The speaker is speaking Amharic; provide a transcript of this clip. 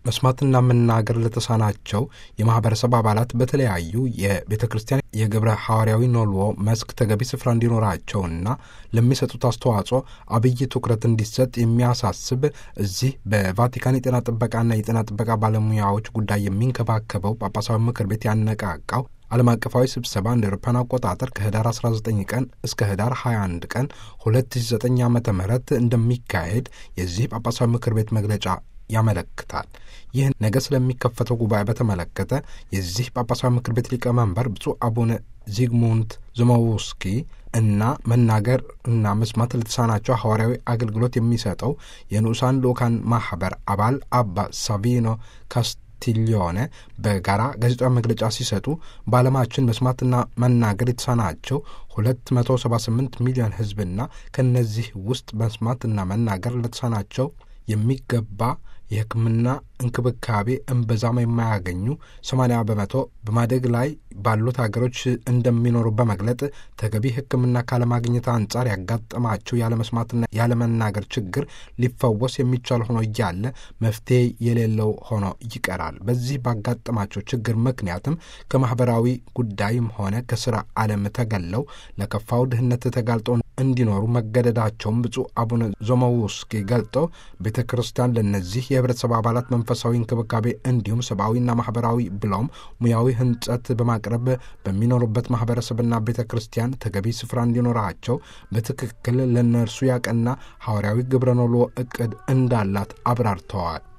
መስማትና መናገር ለተሳናቸው የማህበረሰብ አባላት በተለያዩ የቤተ ክርስቲያን የግብረ ሐዋርያዊ ኖልዎ መስክ ተገቢ ስፍራ እንዲኖራቸውና ለሚሰጡት አስተዋጽኦ አብይ ትኩረት እንዲሰጥ የሚያሳስብ እዚህ በቫቲካን የጤና ጥበቃና የጤና ጥበቃ ባለሙያዎች ጉዳይ የሚንከባከበው ጳጳሳዊ ምክር ቤት ያነቃቃው ዓለም አቀፋዊ ስብሰባ እንደ አውሮፓውያን አቆጣጠር ከህዳር 19 ቀን እስከ ህዳር 21 ቀን 2009 ዓ.ም እንደሚካሄድ የዚህ ጳጳሳዊ ምክር ቤት መግለጫ ያመለክታል። ይህ ነገ ስለሚከፈተው ጉባኤ በተመለከተ የዚህ ጳጳሳዊ ምክር ቤት ሊቀመንበር ብፁዕ አቡነ ዚግሙንት ዞሞውስኪ እና መናገር እና መስማት ለተሳናቸው ሐዋርያዊ አገልግሎት የሚሰጠው የንዑሳን ልኡካን ማህበር አባል አባ ሳቪኖ ካስቲሊዮኔ በጋራ ጋዜጣዊ መግለጫ ሲሰጡ በዓለማችን መስማትና መናገር የተሳናቸው 278 ሚሊዮን ሕዝብና ከነዚህ ውስጥ መስማትና መናገር ለተሳናቸው የሚገባ የሕክምና እንክብካቤ እምብዛም የማያገኙ 80 በመቶ በማደግ ላይ ባሉት ሀገሮች እንደሚኖሩ በመግለጥ ተገቢ ሕክምና ካለማግኘት አንጻር ያጋጠማቸው ያለመስማትና ያለመናገር ችግር ሊፈወስ የሚቻል ሆኖ እያለ መፍትሄ የሌለው ሆኖ ይቀራል። በዚህ ባጋጠማቸው ችግር ምክንያትም ከማህበራዊ ጉዳይም ሆነ ከስራ ዓለም ተገለው ለከፋው ድህነት ተጋልጠው እንዲኖሩ መገደዳቸውን ብፁዕ አቡነ ዞሞውስኪ ገልጠው ቤተ ክርስቲያን ለእነዚህ የህብረተሰብ አባላት መንፈሳዊ እንክብካቤ እንዲሁም ሰብአዊና ማህበራዊ ብለውም ሙያዊ ህንጸት በማቅረብ በሚኖሩበት ማህበረሰብና ቤተ ክርስቲያን ተገቢ ስፍራ እንዲኖራቸው በትክክል ለእነርሱ ያቀና ሐዋርያዊ ግብረ ኖልዎ ዕቅድ እንዳላት አብራርተዋል።